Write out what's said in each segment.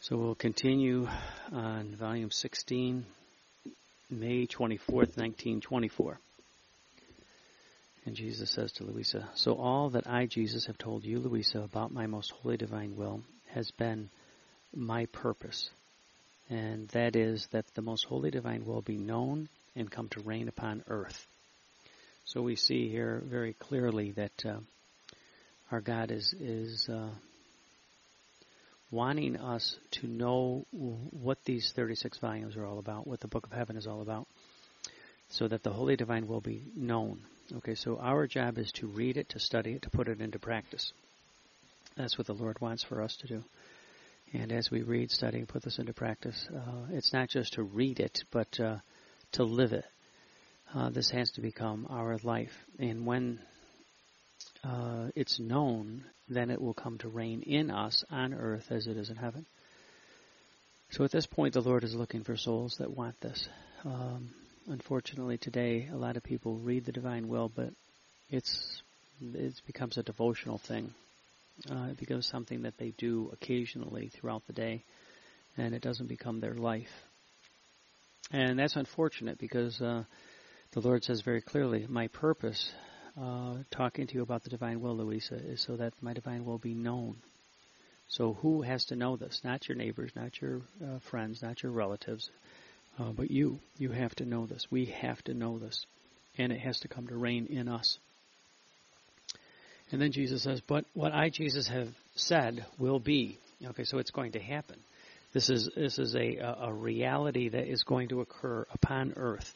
So we'll continue on volume 16, May 24th, 1924. And Jesus says to Louisa, "So all that I, Jesus, have told you, Louisa, about my most holy divine will has been my purpose. And that is that the most holy divine will be known and come to reign upon earth." So we see here very clearly that our God is wanting us to know what these 36 volumes are all about, what the Book of Heaven is all about, so that the holy divine will be known. Okay, so our job is to read it, to study it, to put it into practice. That's what the Lord wants for us to do. And as we read, study, and put this into practice, it's not just to read it, but to live it. This has to become our life. And when it's known, then it will come to reign in us on earth as it is in heaven. So at this point, the Lord is looking for souls that want this. Unfortunately, today, a lot of people read the divine will, but it becomes a devotional thing. It becomes something that they do occasionally throughout the day, and it doesn't become their life. And that's unfortunate because the Lord says very clearly, my purpose, talking to you about the divine will, Louisa, is so that my divine will be known. So who has to know this? Not your neighbors, not your friends, not your relatives, but you. You have to know this. We have to know this. And it has to come to reign in us. And then Jesus says, but what I, Jesus, have said will be. Okay, so it's going to happen. This is a reality that is going to occur upon earth.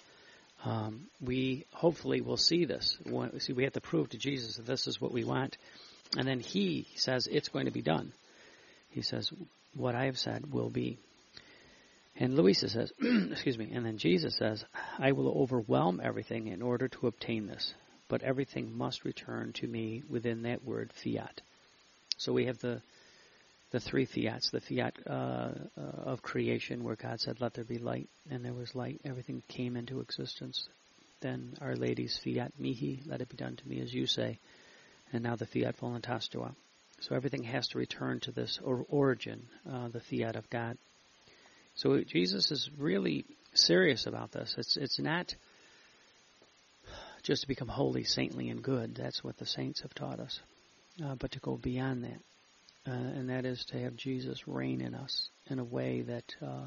We hopefully will see this. We have to prove to Jesus that this is what we want. And then he says it's going to be done. He says, what I have said will be. And Louisa says, excuse me, and then Jesus says, I will overwhelm everything in order to obtain this. But everything must return to me within that word, fiat. So we have the three fiats, the fiat of creation where God said, let there be light, and there was light. Everything came into existence. Then Our Lady's fiat mihi, let it be done to me as you say. And now the fiat voluntas tua. So everything has to return to this origin, the fiat of God. So Jesus is really serious about this. It's not just to become holy, saintly, and good. That's what the saints have taught us. But to go beyond that. And that is to have Jesus reign in us in a way that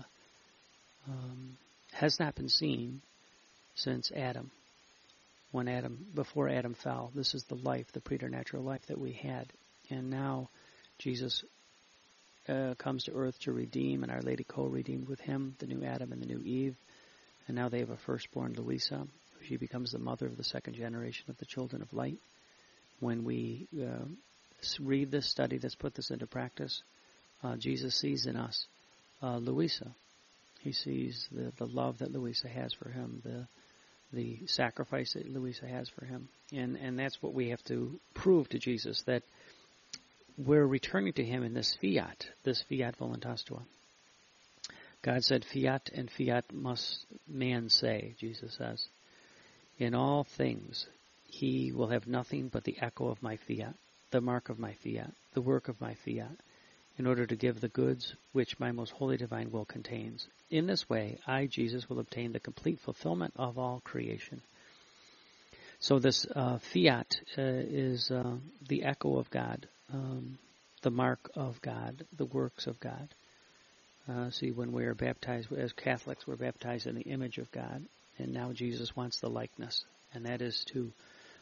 has not been seen since Adam. Before Adam fell, this is the life, the preternatural life that we had. And now Jesus comes to earth to redeem, and Our Lady co-redeemed with him the new Adam and the new Eve. And now they have a firstborn, Louisa. She becomes the mother of the second generation of the children of light. When we read this, study this, put this into practice, Jesus sees in us Louisa. He sees the love that Louisa has for him, the sacrifice that Louisa has for him. And that's what we have to prove to Jesus, that we're returning to him in this fiat voluntas tua. God said fiat, and fiat must man say, Jesus says. In all things, he will have nothing but the echo of my fiat, the mark of my fiat, the work of my fiat, in order to give the goods which my most holy divine will contains. In this way, I, Jesus, will obtain the complete fulfillment of all creation. So this fiat is the echo of God, the mark of God, the works of God. See, when we are baptized, as Catholics, we're baptized in the image of God, and now Jesus wants the likeness, and that is to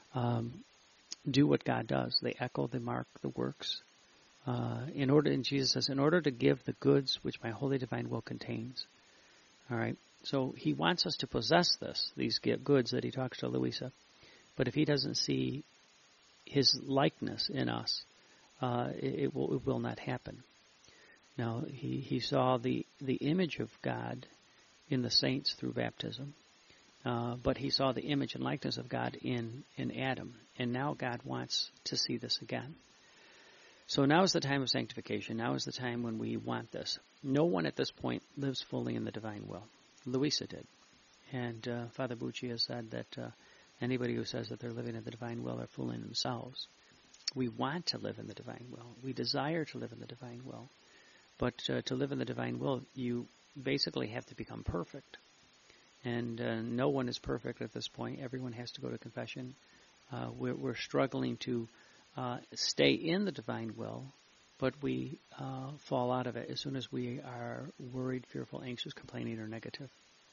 do what God does. The echo, the mark, the works. And Jesus says, in order to give the goods which my holy divine will contains. All right. So he wants us to possess these goods that he talks to Louisa. But if he doesn't see his likeness in us, it will not happen. Now, he saw the image of God in the saints through baptism. But he saw the image and likeness of God in Adam. And now God wants to see this again. So now is the time of sanctification. Now is the time when we want this. No one at this point lives fully in the divine will. Louisa did. And Father Bucci has said that anybody who says that they're living in the divine will are fooling themselves. We want to live in the divine will. We desire to live in the divine will. But to live in the divine will, you basically have to become perfect. And no one is perfect at this point. Everyone has to go to confession. We're struggling to stay in the divine will, but we fall out of it as soon as we are worried, fearful, anxious, complaining, or negative.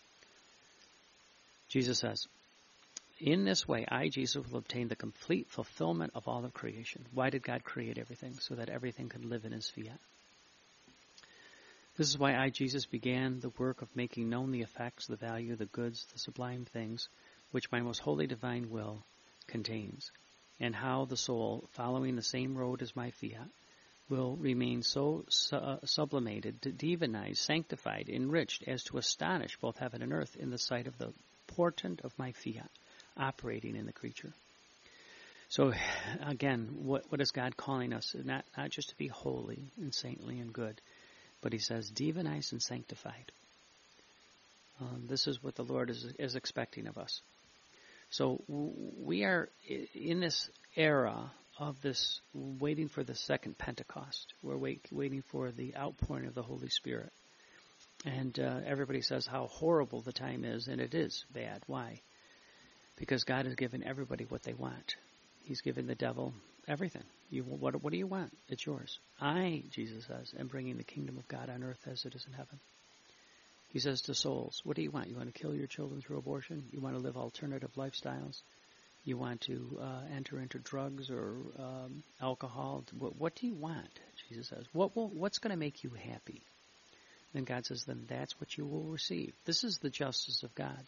Jesus says, in this way, I, Jesus, will obtain the complete fulfillment of all of creation. Why did God create everything? So that everything could live in his fiat. This is why I, Jesus, began the work of making known the effects, the value, the goods, the sublime things, which my most holy divine will contains, and how the soul, following the same road as my fiat, will remain so sublimated, divinized, sanctified, enriched, as to astonish both heaven and earth in the sight of the portent of my fiat, operating in the creature. So, again, what is God calling us? Not just to be holy and saintly and good, but he says, divinized and sanctified. This is what the Lord is expecting of us. So we are in this era of this waiting for the second Pentecost. We're waiting for the outpouring of the Holy Spirit. And everybody says how horrible the time is, and it is bad. Why? Because God has given everybody what they want. He's given the devil everything. What do you want? It's yours. I, Jesus says, am bringing the kingdom of God on earth as it is in heaven. He says to souls, what do you want? You want to kill your children through abortion? You want to live alternative lifestyles? You want to enter into drugs or alcohol? What do you want? Jesus says. What's going to make you happy? Then God says, then that's what you will receive. This is the justice of God.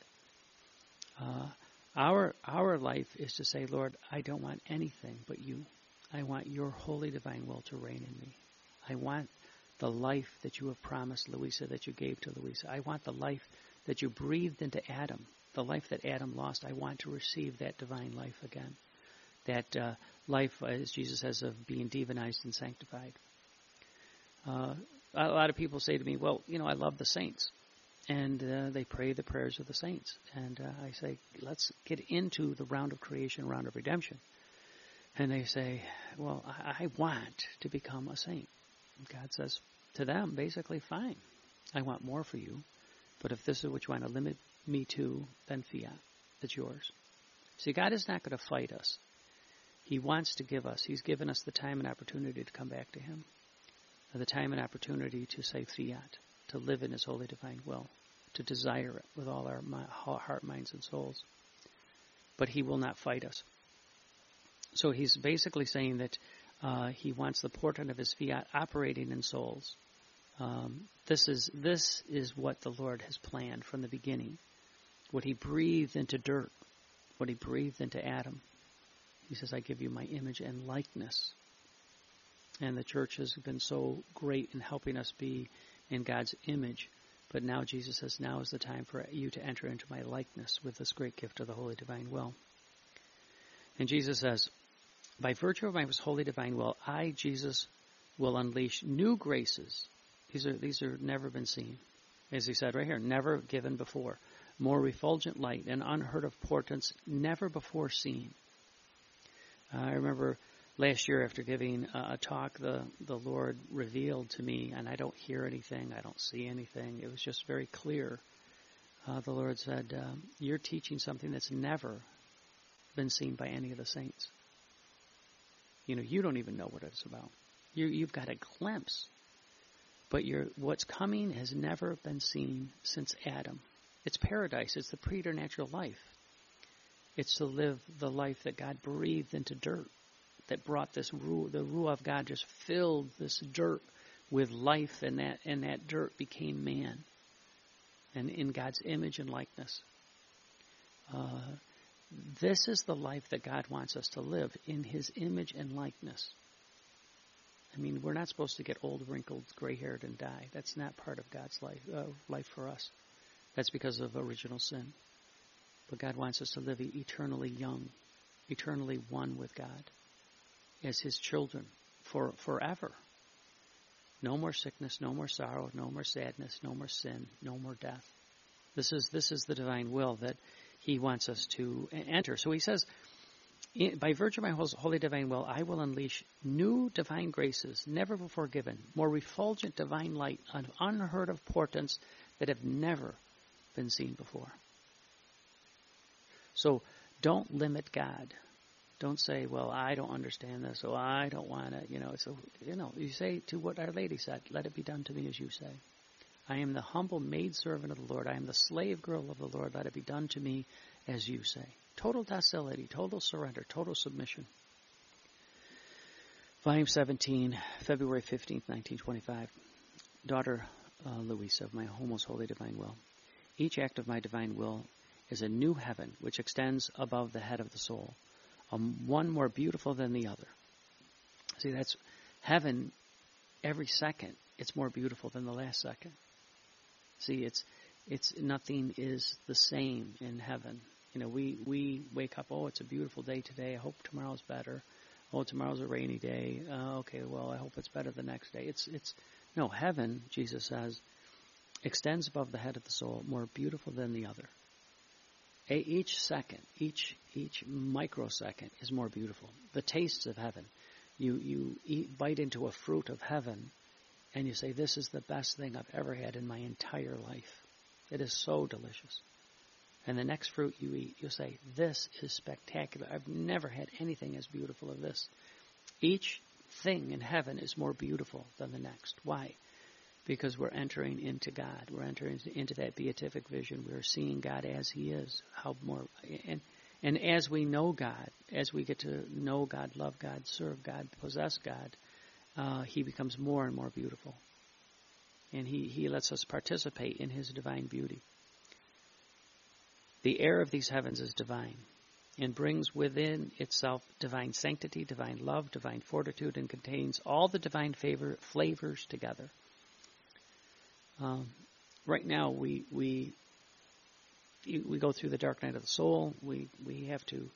Our life is to say, Lord, I don't want anything but you. I want your holy divine will to reign in me. I want the life that you have promised Louisa, that you gave to Louisa. I want the life that you breathed into Adam, the life that Adam lost. I want to receive that divine life again. That life, as Jesus says, of being divinized and sanctified. A lot of people say to me, well, I love the saints. And they pray the prayers of the saints. And I say, let's get into the round of creation, round of redemption. And they say, well, I want to become a saint. And God says to them, basically, fine. I want more for you. But if this is what you want to limit me to, then fiat. It's yours. See, God is not going to fight us. He wants to give us. He's given us the time and opportunity to come back to him. The time and opportunity to say fiat, to live in his holy divine will, to desire it with all our heart, minds, and souls. But he will not fight us. So he's basically saying that he wants the portent of his fiat operating in souls. This is what the Lord has planned from the beginning. What he breathed into dirt, what he breathed into Adam. He says, I give you my image and likeness. And the church has been so great in helping us be in God's image. But now Jesus says, now is the time for you to enter into my likeness with this great gift of the holy divine will. And Jesus says, by virtue of my holy divine will, I, Jesus, will unleash new graces. These are never been seen. As he said right here, never given before. More refulgent light and unheard of portents never before seen. I remember last year after giving a talk, the Lord revealed to me, and I don't hear anything, I don't see anything. It was just very clear. The Lord said, you're teaching something that's never been seen by any of the saints. You don't even know what it's about. You've got a glimpse. But what's coming has never been seen since Adam. It's paradise. It's the preternatural life. It's to live the life that God breathed into dirt, that brought this the Ruah of God just filled this dirt with life, and that dirt became man, and in God's image and likeness. This is the life that God wants us to live, in his image and likeness. I mean, we're not supposed to get old, wrinkled, gray-haired, and die. That's not part of God's life for us. That's because of original sin. But God wants us to live eternally young, eternally one with God, as his children, forever. No more sickness, no more sorrow, no more sadness, no more sin, no more death. This is the divine will that he wants us to enter. So he says, By virtue of my holy divine will, I will unleash new divine graces, never before given, more refulgent divine light, on unheard of portents that have never been seen before. So don't limit God. Don't say, well, I don't understand this, or I don't want to, you say to what Our Lady said, let it be done to me as you say. I am the humble maidservant of the Lord. I am the slave girl of the Lord. Let it be done to me as you say. Total docility, total surrender, total submission. Volume 17, February 15th, 1925. Daughter Louisa, of my most holy divine will. Each act of my divine will is a new heaven which extends above the head of the soul, one more beautiful than the other. See, that's heaven. Every second, it's more beautiful than the last second. See, it's nothing is the same in heaven. We wake up, oh, it's a beautiful day today. I hope tomorrow's better. Oh, tomorrow's a rainy day. Okay, well, I hope it's better the next day. No, heaven, Jesus says, extends above the head of the soul, more beautiful than the other. Each second, each microsecond is more beautiful. The tastes of heaven. You bite into a fruit of heaven, and you say, this is the best thing I've ever had in my entire life. It is so delicious. And the next fruit you eat, you'll say, this is spectacular. I've never had anything as beautiful as this. Each thing in heaven is more beautiful than the next. Why? Because we're entering into God. We're entering into that beatific vision. We're seeing God as He is. And as we know God, as we get to know God, love God, serve God, possess God, He becomes more and more beautiful. And He lets us participate in His divine beauty. The air of these heavens is divine and brings within itself divine sanctity, divine love, divine fortitude, and contains all the divine flavors together. Right now, we go through the dark night of the soul. We have to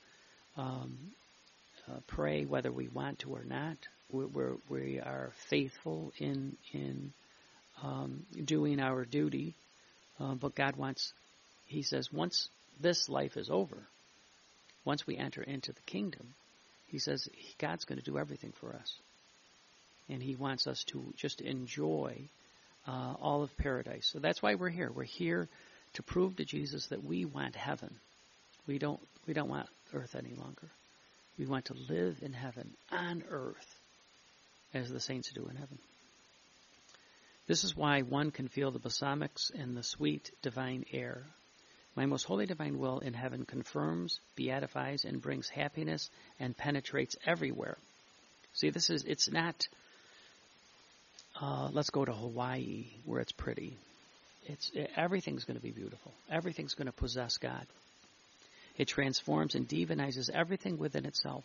pray whether we want to or not. We are faithful in doing our duty, but God wants. He says, once this life is over, once we enter into the kingdom, He says God's going to do everything for us. And He wants us to just enjoy all of paradise. So that's why we're here. We're here to prove to Jesus that we want heaven. We don't want earth any longer. We want to live in heaven, on earth, as the saints do in heaven. This is why one can feel the balsamics and the sweet divine air. My most holy divine will in heaven confirms, beatifies, and brings happiness and penetrates everywhere. See, it's not, let's go to Hawaii where it's pretty. Everything's going to be beautiful. Everything's going to possess God. It transforms and divinizes everything within itself.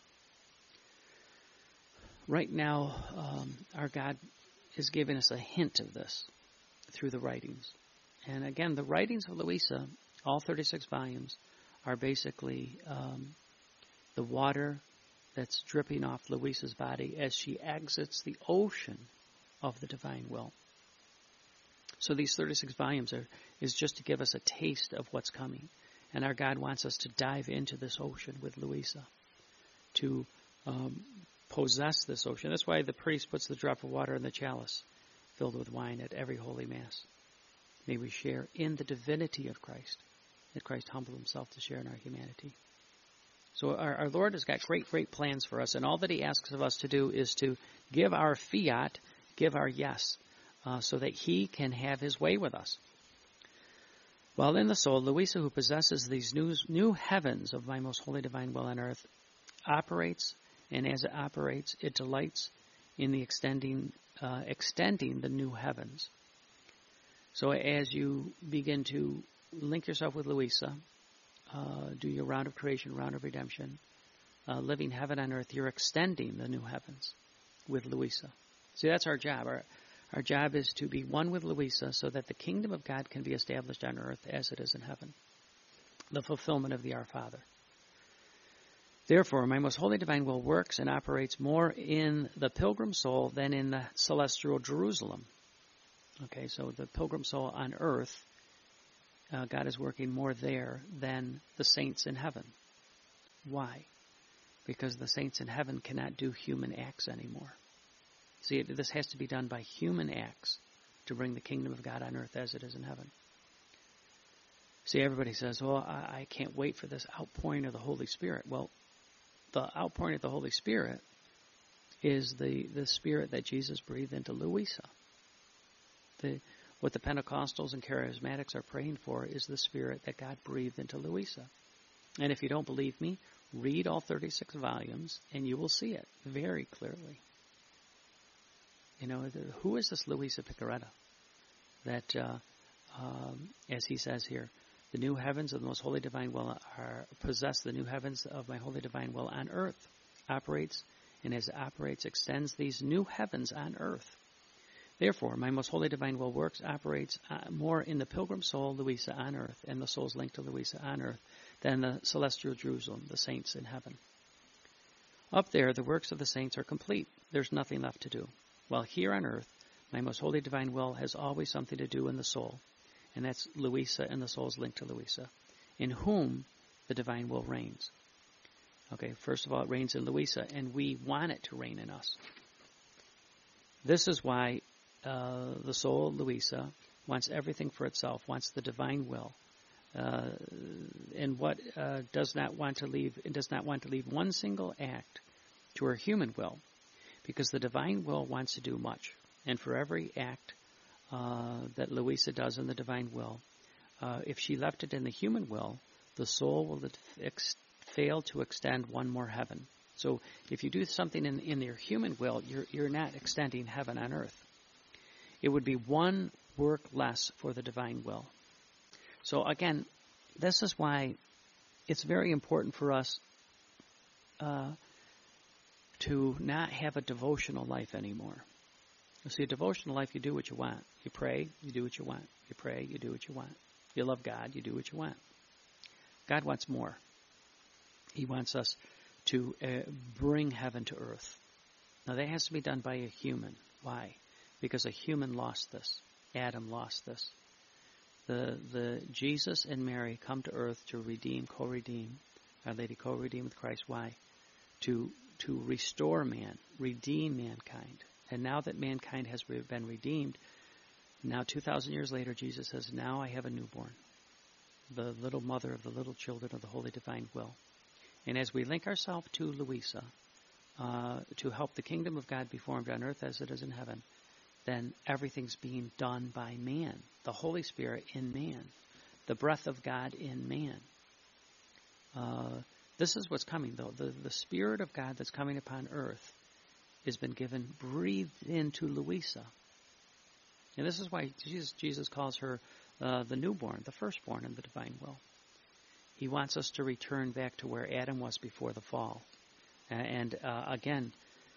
Right now, our God is giving us a hint of this through the writings. And again, the writings of Louisa, all 36 volumes, are basically the water that's dripping off Louisa's body as she exits the ocean of the divine will. So these 36 volumes is just to give us a taste of what's coming. And our God wants us to dive into this ocean with Louisa, to possess this ocean. That's why the priest puts the drop of water in the chalice filled with wine at every Holy Mass. May we share in the divinity of Christ, that Christ humbled Himself to share in our humanity. So our Lord has got great, great plans for us, and all that He asks of us to do is to give our fiat, give our yes, so that He can have His way with us. While in the soul, Louisa, who possesses these new heavens of my most holy divine will on earth, operates, and as it operates, it delights in the extending the new heavens. So as you begin to link yourself with Louisa, do your round of creation, round of redemption, living heaven on earth, you're extending the new heavens with Louisa. See, that's our job. Our job is to be one with Louisa so that the kingdom of God can be established on earth as it is in heaven. The fulfillment of the Our Father. Therefore, my most holy divine will works and operates more in the pilgrim soul than in the celestial Jerusalem. Okay, so the pilgrim soul on earth, God is working more there than the saints in heaven. Why? because the saints in heaven cannot do human acts anymore. See, this has to be done by human acts to bring the kingdom of God on earth as it is in heaven. See, everybody says, well, I can't wait for this outpouring of the Holy Spirit. Well, the outpouring of the Holy Spirit is the Spirit that Jesus breathed into Louisa. What the Pentecostals and Charismatics are praying for is the Spirit that God breathed into Louisa. And if you don't believe me, read all 36 volumes and you will see it very clearly. You know, who is this Louisa Picaretta? That, as he says here, the new heavens of the most holy divine will possess the new heavens of my holy divine will on earth. Operates, and as it operates, extends these new heavens on earth. Therefore, my most holy divine will operates more in the pilgrim soul, Louisa, on earth, and the souls linked to Louisa on earth, than the celestial Jerusalem, the saints in heaven. Up there, the works of the saints are complete. There's nothing left to do. While here on earth, my most holy divine will has always something to do in the soul, and that's Louisa and the souls linked to Louisa, in whom the divine will reigns. Okay, first of all, it reigns in Louisa, and we want it to reign in us. This is why the soul, Louisa, wants everything for itself, wants the divine will, and what does not want to leave one single act to her human will, because the divine will wants to do much, and for every act that Louisa does in the divine will, if she left it in the human will, the soul will fail to extend one more heaven. So if you do something in your human will, you're not extending heaven on earth. It would be one work less for the divine will. So again, this is why it's very important for us to not have a devotional life anymore. You see, a devotional life, you do what you want. You pray, you do what you want. You pray, you do what you want. You love God, you do what you want. God wants more. He wants us to bring heaven to earth. Now that has to be done by a human. Why? Because a human lost this. Adam lost this. The Jesus and Mary come to earth to redeem, co-redeem. Our Lady co-redeem with Christ. Why? To restore man, redeem mankind. And now that mankind has been redeemed, now 2,000 years later, Jesus says, now I have a newborn, the little mother of the little children of the holy divine will. And as we link ourselves to Louisa, to help the kingdom of God be formed on earth as it is in heaven, then everything's being done by man, the Holy Spirit in man, the breath of God in man. This is what's coming, though. The Spirit of God that's coming upon earth has been given, breathed into Louisa. And this is why Jesus calls her the newborn, the firstborn in the divine will. He wants us to return back to where Adam was before the fall. And again,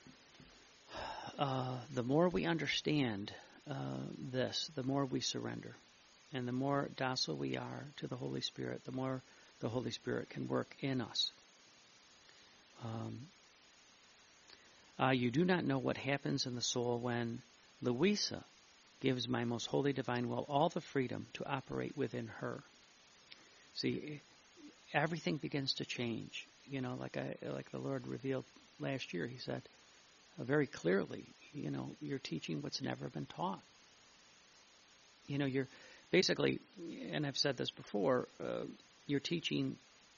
the more we understand this, the more we surrender. And the more docile we are to the Holy Spirit, the more the Holy Spirit can work in us. You do not know what happens in the soul when Louisa gives my most holy divine will all the freedom to operate within her. See, everything begins to change. You know, like the Lord revealed last year, He said very clearly, you know, you're teaching what's never been taught. You know, you're basically, and I've said this before, you're teaching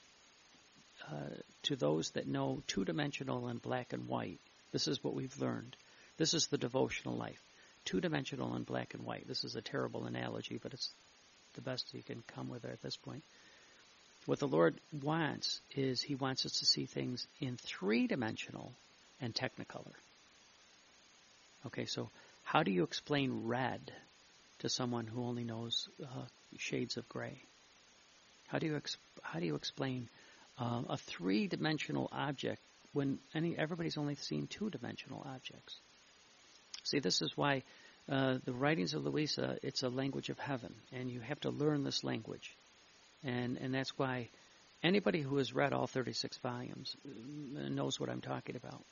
to those that know two-dimensional and black and white. This is what we've learned. This is the devotional life. Two-dimensional and black and white. This is a terrible analogy, but it's the best you can come with it at this point. What the Lord wants is He wants us to see things in three-dimensional and technicolor. Okay, so how do you explain red to someone who only knows shades of gray? How do you explain a three-dimensional object when everybody's only seen two-dimensional objects? See, this is why the writings of Louisa, it's a language of heaven, and you have to learn this language. And that's why anybody who has read all 36 volumes knows what I'm talking about.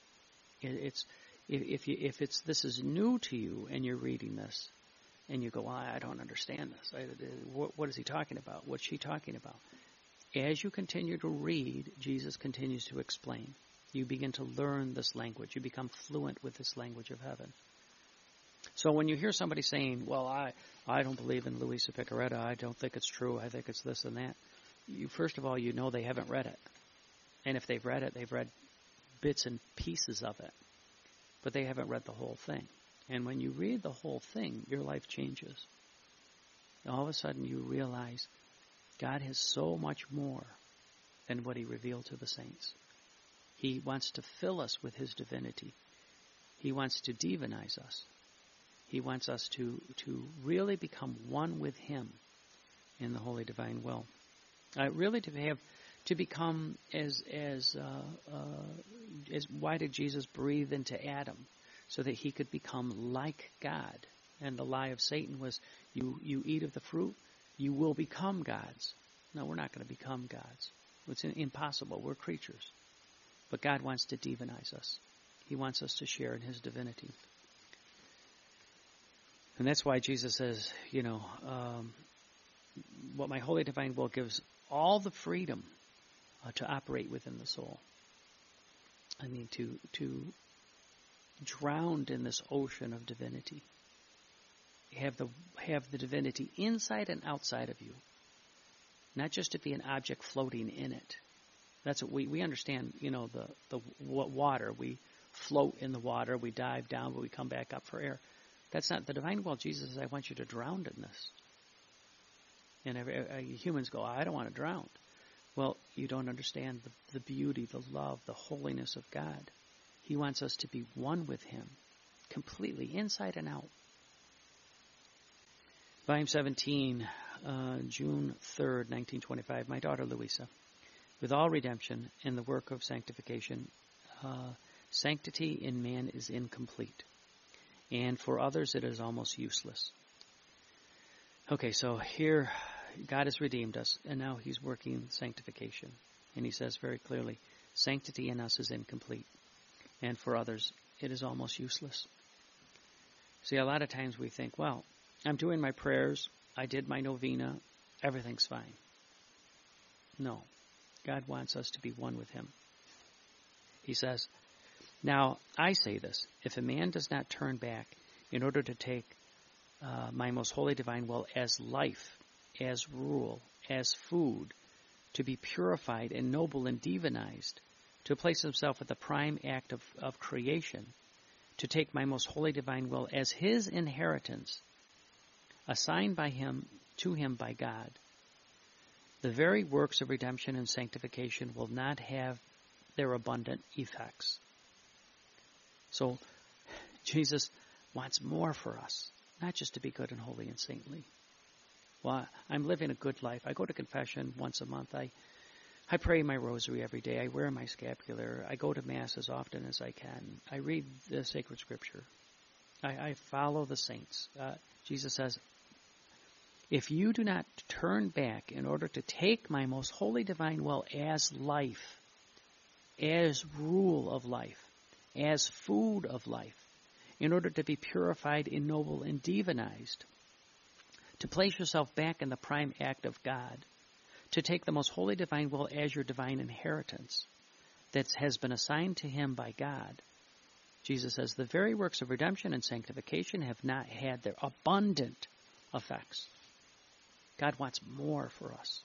This is new to you and you're reading this, and you go, I don't understand this. What is he talking about? What's she talking about? As you continue to read, Jesus continues to explain. You begin to learn this language. You become fluent with this language of heaven. So when you hear somebody saying, well, I don't believe in Luisa Picaretta, I don't think it's true, I think it's this and that, first of all, you know they haven't read it. And if they've read it, they've read bits and pieces of it. But they haven't read the whole thing. And when you read the whole thing, your life changes. All of a sudden you realize God has so much more than what He revealed to the saints. He wants to fill us with His divinity. He wants to divinize us. He wants us to really become one with Him in the holy divine will. Really to become as why did Jesus breathe into Adam? So that he could become like God. And the lie of Satan was, you eat of the fruit, you will become gods. No, we're not going to become gods. It's impossible. We're creatures. But God wants to divinize us. He wants us to share in His divinity. And that's why Jesus says, what my holy divine will gives all the freedom to operate within the soul. I mean, to drowned in this ocean of divinity. Have the divinity inside and outside of you. Not just to be an object floating in it. That's what we understand, the water. We float in the water, we dive down, but we come back up for air. That's not the divine will. Jesus says, I want you to drown in this. And humans go, I don't want to drown. Well, you don't understand the beauty, the love, the holiness of God. He wants us to be one with Him, completely, inside and out. Volume 17, June 3rd, 1925. My daughter Luisa. With all redemption and the work of sanctification, sanctity in man is incomplete. And for others it is almost useless. Okay, so here God has redeemed us, and now He's working sanctification. And He says very clearly, sanctity in us is incomplete. And for others, it is almost useless. See, a lot of times we think, well, I'm doing my prayers, I did my novena, everything's fine. No. God wants us to be one with Him. He says, now I say this, if a man does not turn back in order to take my most holy divine will as life, as rule, as food, to be purified and noble and divinized, to place himself at the prime act of creation, to take my most holy divine will as his inheritance, assigned by him to him by God, the very works of redemption and sanctification will not have their abundant effects. So Jesus wants more for us, not just to be good and holy and saintly. Well, I'm living a good life. I go to confession once a month. I pray my rosary every day. I wear my scapular. I go to Mass as often as I can. I read the sacred scripture. I follow the saints. Jesus says, if you do not turn back in order to take my most holy divine will as life, as rule of life, as food of life, in order to be purified, ennobled, and divinized, to place yourself back in the prime act of God, to take the most holy divine will as your divine inheritance that has been assigned to Him by God. Jesus says, the very works of redemption and sanctification have not had their abundant effects. God wants more for us.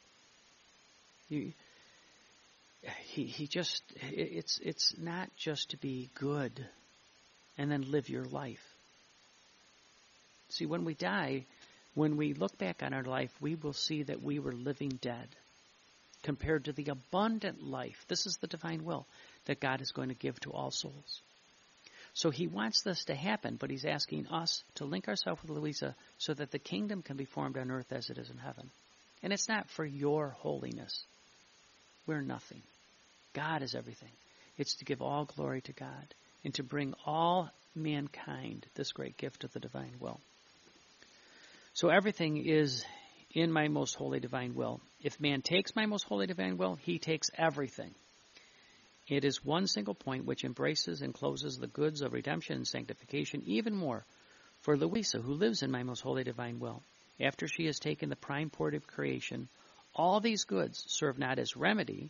It's not just to be good and then live your life. See, when we die, when we look back on our life, we will see that we were living dead compared to the abundant life. This is the divine will that God is going to give to all souls. So He wants this to happen, but He's asking us to link ourselves with Luisa so that the kingdom can be formed on earth as it is in heaven. And it's not for your holiness. We're nothing. God is everything. It's to give all glory to God and to bring all mankind this great gift of the divine will. So everything is in my most holy divine will. If man takes my most holy divine will, he takes everything. It is one single point which embraces and closes the goods of redemption and sanctification even more for Luisa, who lives in my most holy divine will. After she has taken the prime port of creation, all these goods serve not as remedy,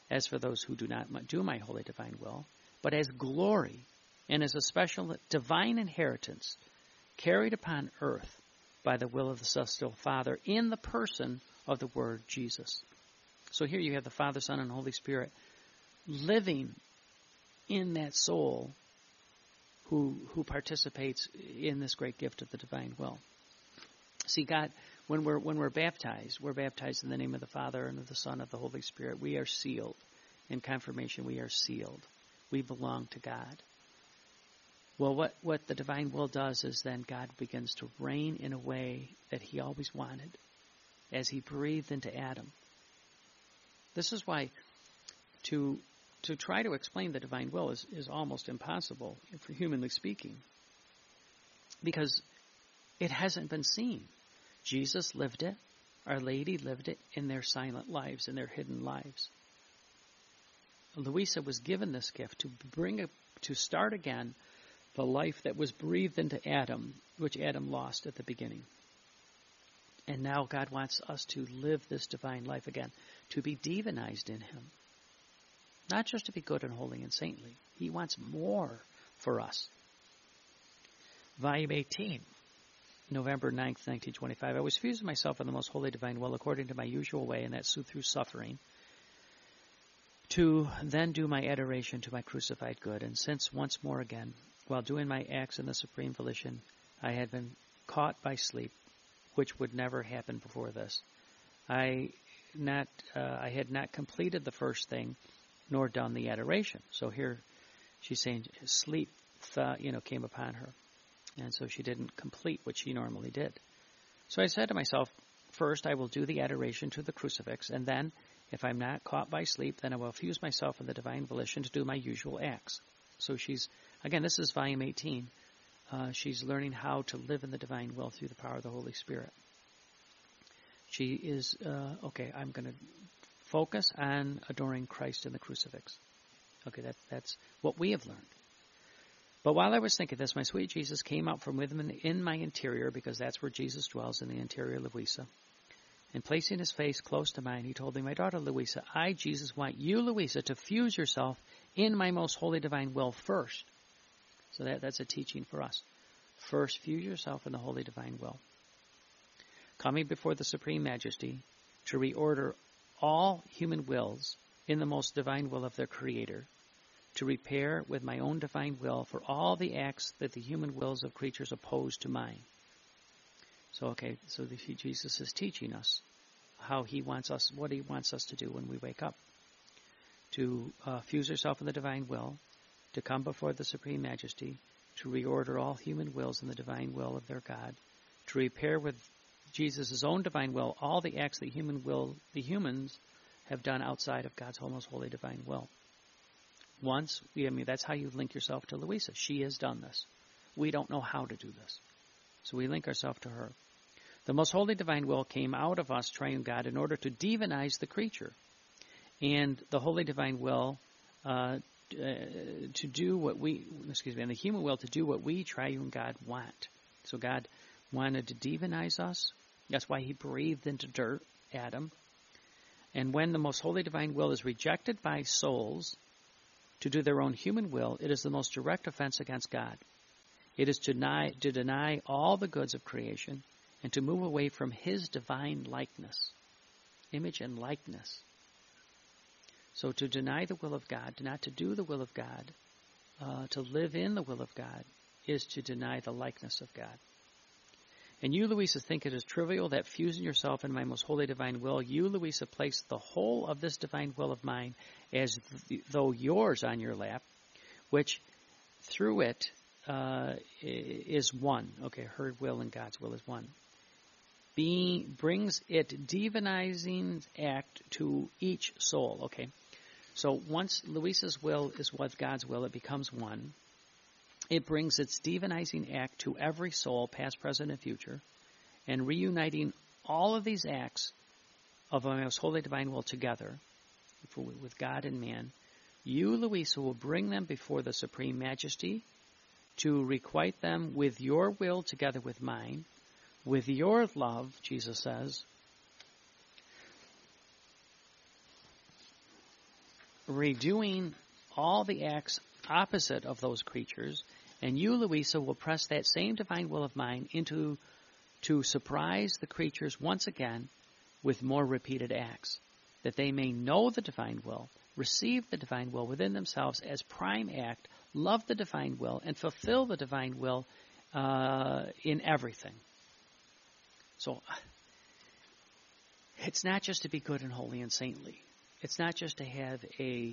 as for those who do not do my holy divine will, but as glory and as a special divine inheritance carried upon earth by the will of the celestial Father in the person of the Word Jesus. So here you have the Father, Son, and Holy Spirit living in that soul who participates in this great gift of the divine will. See, God, when we're baptized in the name of the Father and of the Son and of the Holy Spirit. We are sealed. In confirmation, we are sealed. We belong to God. Well, what the divine will does is then God begins to reign in a way that he always wanted as he breathed into Adam. This is why to try to explain the divine will is almost impossible, for humanly speaking, because it hasn't been seen. Jesus lived it. Our Lady lived it in their silent lives, in their hidden lives. Louisa was given this gift to start again the life that was breathed into Adam, which Adam lost at the beginning. And now God wants us to live this divine life again, to be divinized in him. Not just to be good and holy and saintly. He wants more for us. Volume 18, November 9th, 1925. I was fusing myself in the most holy divine will according to my usual way, and that's through suffering, to then do my adoration to my crucified good. And since once more again, while doing my acts in the supreme volition, I had been caught by sleep, which would never happen before this. I had not completed the first thing, nor done the adoration. So here she's saying sleep came upon her. And so she didn't complete what she normally did. So I said to myself, first I will do the adoration to the crucifix, and then, if I'm not caught by sleep, then I will fuse myself in the divine volition to do my usual acts. So again, this is volume 18. She's learning how to live in the divine will through the power of the Holy Spirit. She is, I'm going to focus on adoring Christ in the crucifix. Okay, that's what we have learned. But while I was thinking this, my sweet Jesus came out from within in my interior, because that's where Jesus dwells, in the interior of Louisa. And placing his face close to mine, he told me, my daughter Louisa, I, Jesus, want you, Louisa, to fuse yourself in my most holy divine will first. So that's a teaching for us. First, fuse yourself in the holy divine will. Coming before the Supreme Majesty to reorder all human wills in the most divine will of their Creator, to repair with my own divine will for all the acts that the human wills of creatures oppose to mine. So Jesus is teaching us how he wants us, what he wants us to do when we wake up. To fuse yourself in the divine will, to come before the Supreme Majesty, to reorder all human wills in the divine will of their God, to repair with Jesus' own divine will all the acts that the humans have done outside of God's most holy divine will. That's how you link yourself to Louisa. She has done this. We don't know how to do this. So we link ourselves to her. The most holy divine will came out of us, triune God, in order to divinize the creature. And the holy divine will and the human will to do what we, triune God, want. So God wanted to divinize us. That's why he breathed into dirt, Adam. And when the most holy divine will is rejected by souls to do their own human will, it is the most direct offense against God. It is to deny all the goods of creation and to move away from his divine likeness, image and likeness. So to deny the will of God, not to do the will of God, to live in the will of God, is to deny the likeness of God. And you, Louisa, think it is trivial that fusing yourself in my most holy divine will, you, Louisa, place the whole of this divine will of mine as though yours on your lap, which through it is one. Okay, her will and God's will is one. Brings it divinizing act to each soul. Okay, so once Louisa's will is with God's will, it becomes one. It brings its divinizing act to every soul, past, present, and future, and reuniting all of these acts of my most holy divine will together with God and man. You, Louisa, will bring them before the Supreme Majesty to requite them with your will together with mine, with your love, Jesus says, redoing all the acts opposite of those creatures, and you, Louisa, will press that same divine will of mine to surprise the creatures once again with more repeated acts, that they may know the divine will, receive the divine will within themselves as prime act, love the divine will, and fulfill the divine will in everything. So it's not just to be good and holy and saintly. It's not just to have a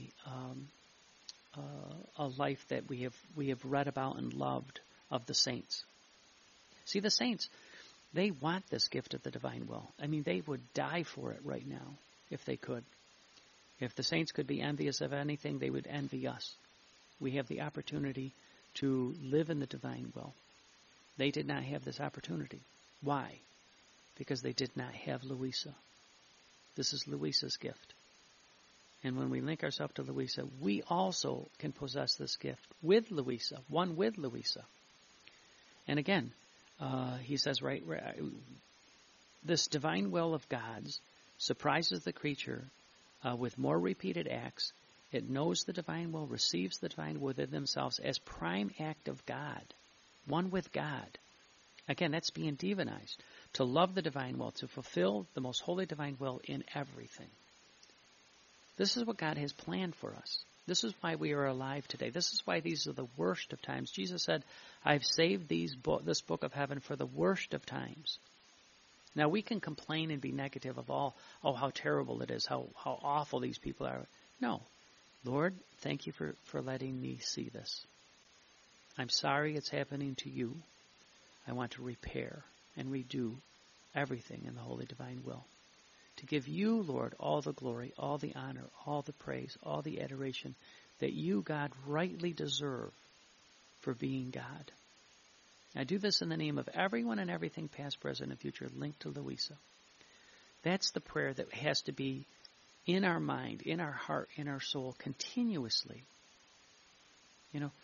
life that we have read about and loved of the saints. See, the saints, they want this gift of the divine will. I mean, they would die for it right now if they could. If the saints could be envious of anything, they would envy us. We have the opportunity to live in the divine will. They did not have this opportunity. Why? Because they did not have Louisa. This is Louisa's gift. And when we link ourselves to Louisa, we also can possess this gift with Louisa, one with Louisa. And again, he says, right, this divine will of God's surprises the creature with more repeated acts. It knows the divine will, receives the divine will within themselves as prime act of God, one with God. Again, that's being divinized. To love the divine will, to fulfill the most holy divine will in everything. This is what God has planned for us. This is why we are alive today. This is why these are the worst of times. Jesus said, I've saved this book of heaven for the worst of times. Now, we can complain and be negative of how terrible it is, how awful these people are. No. Lord, thank you for letting me see this. I'm sorry it's happening to you. I want to repair and redo everything in the holy divine will. To give you, Lord, all the glory, all the honor, all the praise, all the adoration that you, God, rightly deserve for being God. I do this in the name of everyone and everything, past, present, and future, linked to Louisa. That's the prayer that has to be in our mind, in our heart, in our soul, continuously. You know,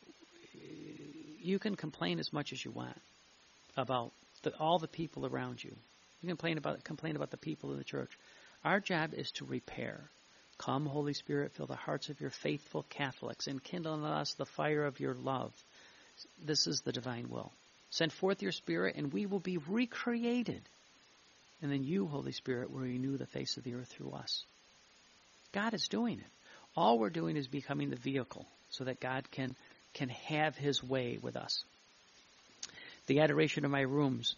you can complain as much as you want about all the people around you. You can complain about the people in the church. Our job is to repair. Come, Holy Spirit, fill the hearts of your faithful Catholics and kindle in us the fire of your love. This is the divine will. Send forth your Spirit, and we will be recreated. And then you, Holy Spirit, will renew the face of the earth through us. God is doing it. All we're doing is becoming the vehicle so that God can have his way with us. The adoration of my wounds,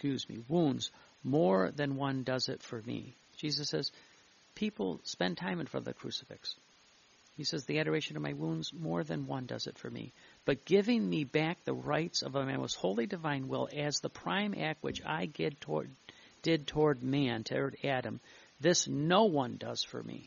more than one does it for me. Jesus says, people spend time in front of the crucifix. He says, the adoration of my wounds, more than one does it for me. But giving me back the rights of my most holy divine will as the prime act which I did toward man, toward Adam, this no one does for me.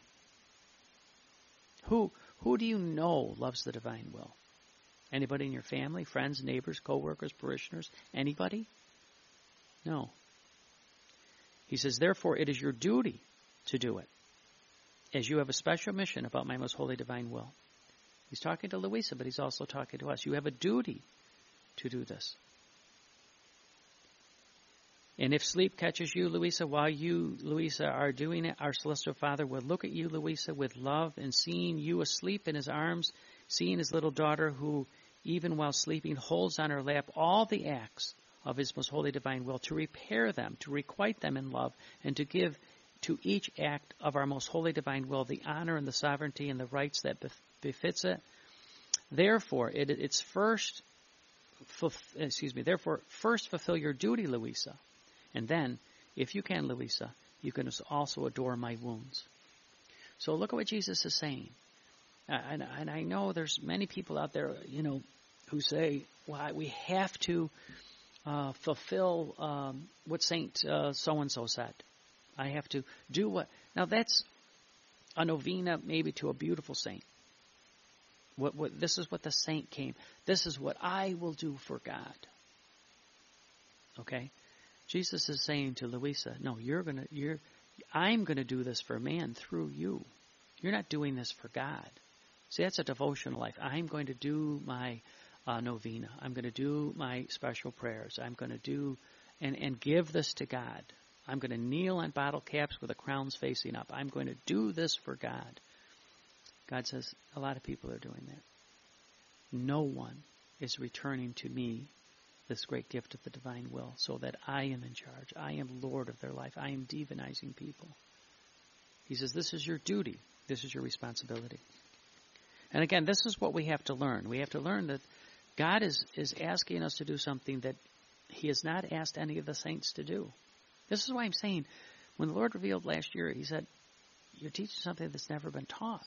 Who do you know loves the divine will? Anybody in your family, friends, neighbors, co-workers, parishioners? Anybody? No. He says, therefore, it is your duty to do it, as you have a special mission about my most holy divine will. He's talking to Louisa, but he's also talking to us. You have a duty to do this. And if sleep catches you, Louisa, while you, Louisa, are doing it, our Celestial Father will look at you, Louisa, with love, and seeing you asleep in his arms, seeing his little daughter who, even while sleeping, holds on her lap all the acts of his most holy divine will, to repair them, to requite them in love, and to give to each act of our most holy divine will the honor and the sovereignty and the rights that befits it. Therefore, first fulfill your duty, Louisa. And then, if you can, Louisa, you can also adore my wounds. So look at what Jesus is saying. And I know there's many people out there, who say, well, we have to fulfill what Saint so-and-so said. I have to do what... Now that's a novena maybe to a beautiful saint. This is what the saint came. This is what I will do for God. Okay? Jesus is saying to Louisa, no, I'm going to do this for man through you. You're not doing this for God. See, that's a devotional life. I'm going to do my novena. I'm going to do my special prayers. I'm going to do and give this to God. I'm going to kneel on bottle caps with the crowns facing up. I'm going to do this for God. God says a lot of people are doing that. No one is returning to me this great gift of the divine will, so that I am in charge. I am Lord of their life. I am demonizing people. He says, this is your duty. This is your responsibility. And again, this is what we have to learn. We have to learn that God is asking us to do something that He has not asked any of the saints to do. This is why I'm saying, when the Lord revealed last year, He said, you're teaching something that's never been taught.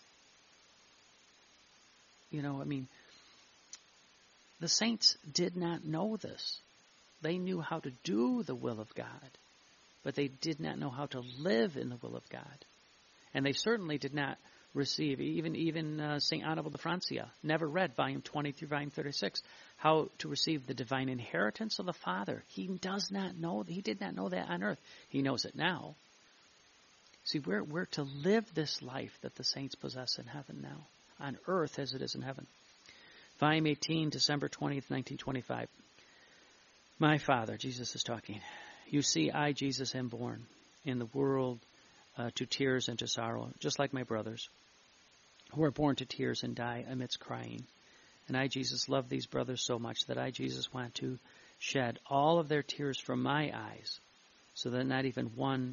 The saints did not know this. They knew how to do the will of God, but they did not know how to live in the will of God. And they certainly did not receive, even St. Annibal de Francia never read volume 20 through volume 36, how to receive the divine inheritance of the Father. He does not know, he did not know that on earth. He knows it now. See, we're to live this life that the saints possess in heaven now, on earth as it is in heaven. Volume 18, December 20th, 1925. My Father, Jesus is talking, you see, I, Jesus, am born in the world to tears and to sorrow, just like my brothers, who are born to tears and die amidst crying. And I, Jesus, love these brothers so much that I, Jesus, want to shed all of their tears from my eyes, so that not even one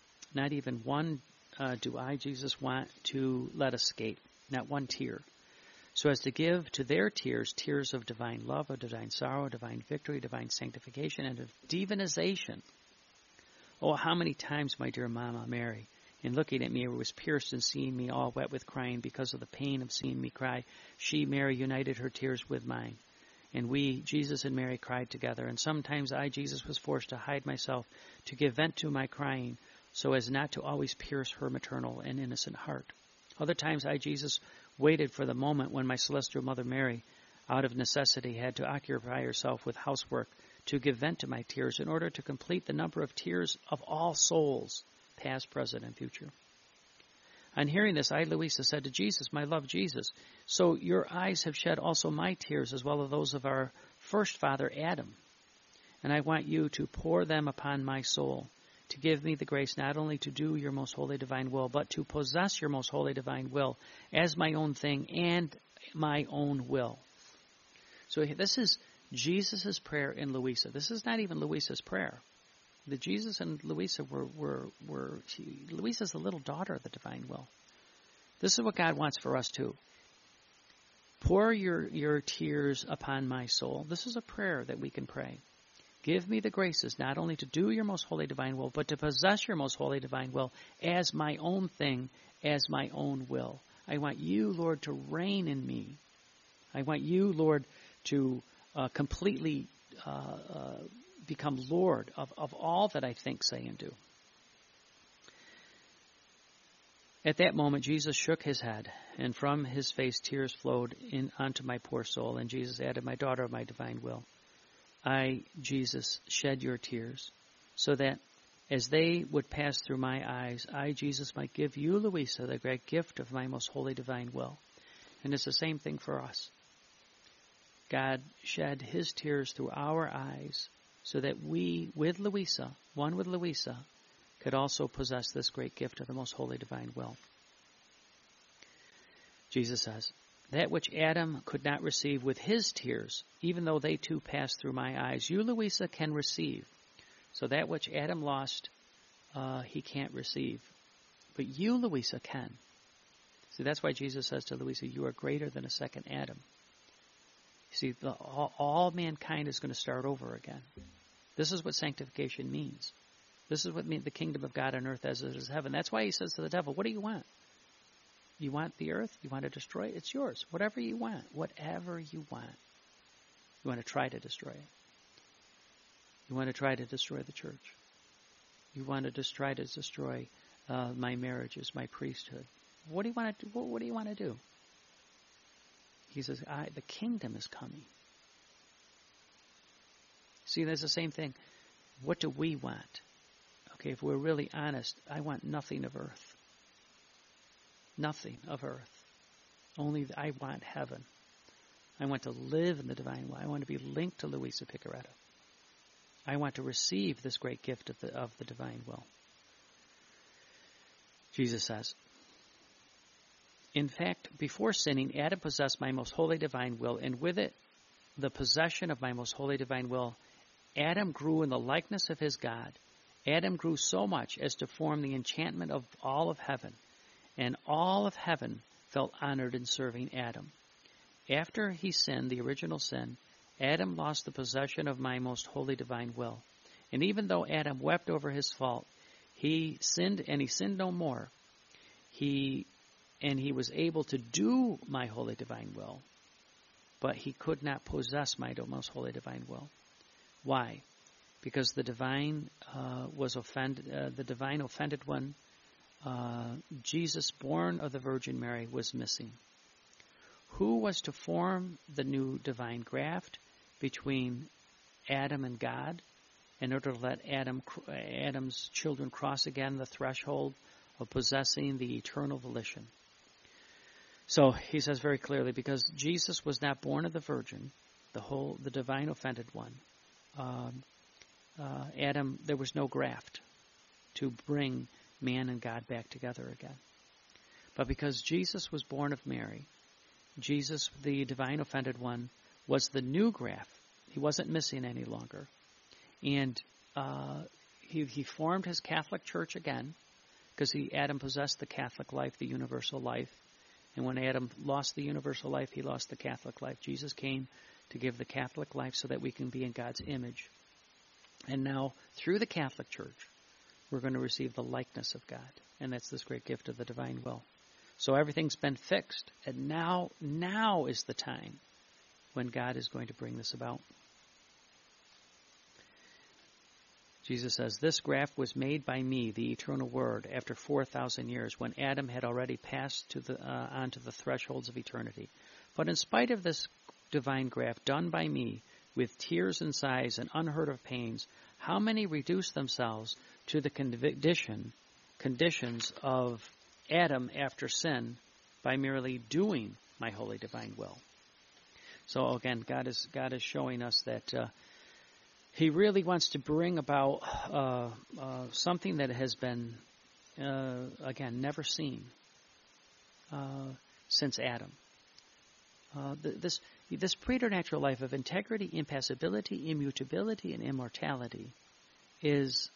do I, Jesus, want to let escape, not one tear, so as to give to their tears, tears of divine love, of divine sorrow, divine victory, divine sanctification, and of divinization. Oh, how many times my dear Mama Mary, in looking at me, was pierced in seeing me all wet with crying because of the pain of seeing me cry. She, Mary, united her tears with mine. And we, Jesus and Mary, cried together. And sometimes I, Jesus, was forced to hide myself, to give vent to my crying, so as not to always pierce her maternal and innocent heart. Other times I, Jesus, waited for the moment when my celestial Mother Mary, out of necessity, had to occupy herself with housework to give vent to my tears in order to complete the number of tears of all souls, past, present, and future. On hearing this, I, Louisa, said to Jesus, my love Jesus, so your eyes have shed also my tears as well as those of our first father Adam, and I want you to pour them upon my soul, to give me the grace not only to do your most holy divine will, but to possess your most holy divine will as my own thing and my own will. So this is Jesus' prayer in Louisa. This is not even Louisa's prayer. The Jesus and Louisa Louisa's the little daughter of the divine will. This is what God wants for us too. Pour your tears upon my soul. This is a prayer that we can pray. Give me the graces not only to do your most holy divine will, but to possess your most holy divine will as my own thing, as my own will. I want you, Lord, to reign in me. I want you, Lord, to completely become Lord of all that I think, say, and do. At that moment, Jesus shook his head, and from his face tears flowed in onto my poor soul. And Jesus added, my daughter of my divine will, I, Jesus, shed your tears, so that as they would pass through my eyes, I, Jesus, might give you, Louisa, the great gift of my most holy divine will. And it's the same thing for us. God shed his tears through our eyes, so that we, with Louisa, one with Louisa, could also possess this great gift of the most holy divine will. Jesus says, that which Adam could not receive with his tears, even though they too passed through my eyes, you, Louisa, can receive. So that which Adam lost, he can't receive. But you, Louisa, can. See, that's why Jesus says to Louisa, you are greater than a second Adam. See, all mankind is going to start over again. This is what sanctification means. This is what means the kingdom of God on earth as it is heaven. That's why he says to the devil, what do you want? You want the earth? You want to destroy it? It's yours. Whatever you want. Whatever you want. You want to try to destroy it. You want to try to destroy the church. You want to try to destroy my marriages, my priesthood. What do you want to do? What do you want to do? He says, the kingdom is coming. See, there's the same thing. What do we want? Okay, if we're really honest, I want nothing of earth. Nothing of earth. Only I want heaven. I want to live in the divine will. I want to be linked to Louisa Picaretta. I want to receive this great gift of the divine will. Jesus says, In fact, before sinning, Adam possessed my most holy divine will, and with it, the possession of my most holy divine will, Adam grew in the likeness of his God. Adam grew so much as to form the enchantment of all of heaven, and all of heaven felt honored in serving Adam. After he sinned, the original sin, Adam lost the possession of my most holy divine will. And even though Adam wept over his fault, he sinned, and he sinned no more. He was able to do my holy divine will, but he could not possess my most holy divine will. Why? Because the divine was offended. The divine offended one, Jesus, born of the Virgin Mary, was missing. Who was to form the new divine graft between Adam and God, in order to let Adam's children cross again the threshold of possessing the eternal volition? So he says very clearly, because Jesus was not born of the Virgin, the divine offended one, Adam, there was no graft to bring man and God back together again. But because Jesus was born of Mary, Jesus, the divine offended one, was the new graft. He wasn't missing any longer. And he formed his Catholic Church again, because Adam possessed the Catholic life, the universal life. And when Adam lost the universal life, he lost the Catholic life. Jesus came to give the Catholic life so that we can be in God's image. And now, through the Catholic Church, we're going to receive the likeness of God. And that's this great gift of the divine will. So everything's been fixed. And now is the time when God is going to bring this about. Jesus says, "This graft was made by me, the eternal Word, after 4,000 years, when Adam had already passed onto the thresholds of eternity. But in spite of this divine graft done by me, with tears and sighs and unheard of pains, how many reduce themselves to the conditions of Adam after sin by merely doing my holy divine will?" So again, God is showing us that He really wants to bring about something that has been, again, never seen since Adam. This preternatural life of integrity, impassibility, immutability, and immortality has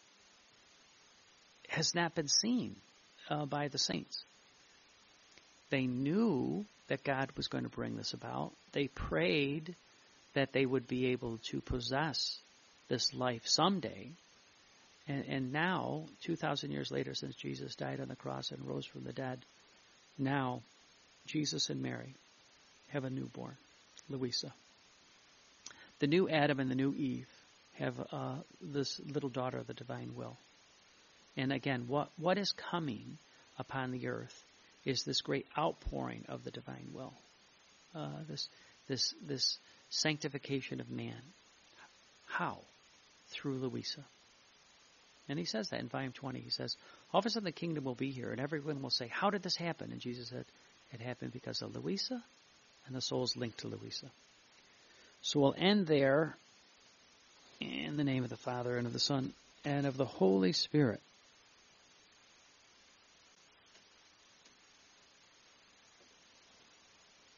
not been seen by the saints. They knew that God was going to bring this about. They prayed that they would be able to possess this life someday. And now, 2,000 years later, since Jesus died on the cross and rose from the dead, now Jesus and Mary have a newborn, Louisa. The new Adam and the new Eve have this little daughter of the divine will. And again, what is coming upon the earth is this great outpouring of the divine will, this sanctification of man. How? Through Louisa. And he says that in volume 20. He says, all of a sudden the kingdom will be here, and everyone will say, how did this happen? And Jesus said, it happened because of Louisa, and the soul's linked to Louisa. So we'll end there in the name of the Father, and of the Son, and of the Holy Spirit.